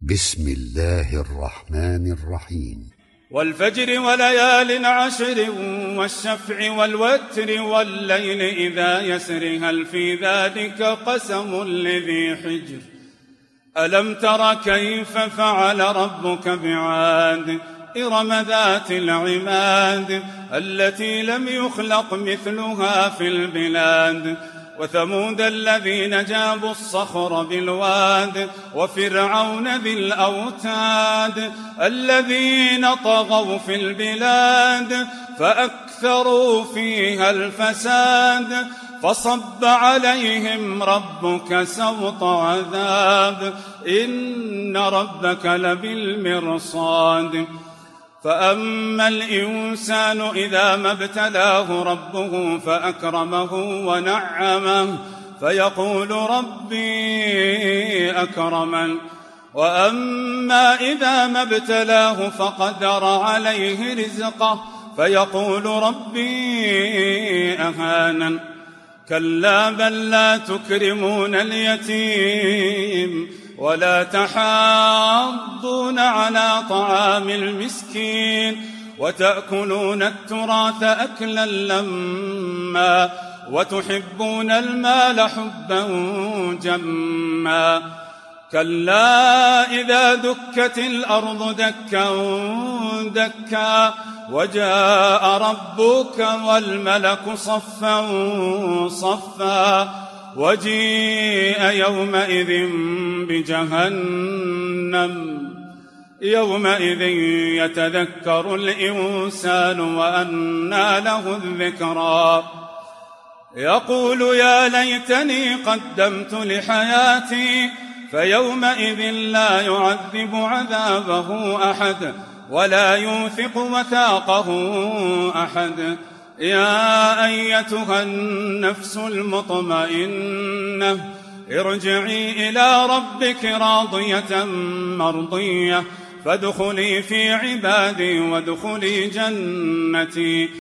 بسم الله الرحمن الرحيم. والفجر وليال عشر والشفع والوتر والليل إذا يسر هل في ذلك قسم لذي حجر ألم تر كيف فعل ربك بعاد إرم ذات العماد التي لم يخلق مثلها في البلاد وثمود الذين جابوا الصخر بالواد وفرعون ذي الأوتاد الذين طغوا في البلاد فأكثروا فيها الفساد فصب عليهم ربك سوط عذاب إن ربك لبالمرصاد فأما الإنسان إذا ما ابتلاه ربه فأكرمه ونعمه فيقول ربي أكرمن وأما إذا ما ابتلاه فقدر عليه رزقه فيقول ربي أهانن كلا بل لا تكرمون اليتيم ولا تحاضون على طعام المسكين وتأكلون التراث أكلا لما وتحبون المال حبا جما كلا إذا دكت الأرض دكا دكا وجاء ربك والملك صفا صفا وجيء يومئذ بجهنم يومئذ يتذكر الإنسان وأنى له الذكرى يقول يا ليتني قدمت لحياتي فيومئذ لا يعذب عذابه أحد ولا يوثق وثاقه أحد يا أيتها النفس المطمئنة ارجعي إلى ربك راضية مرضية فادخلي في عبادي وادخلي جنتي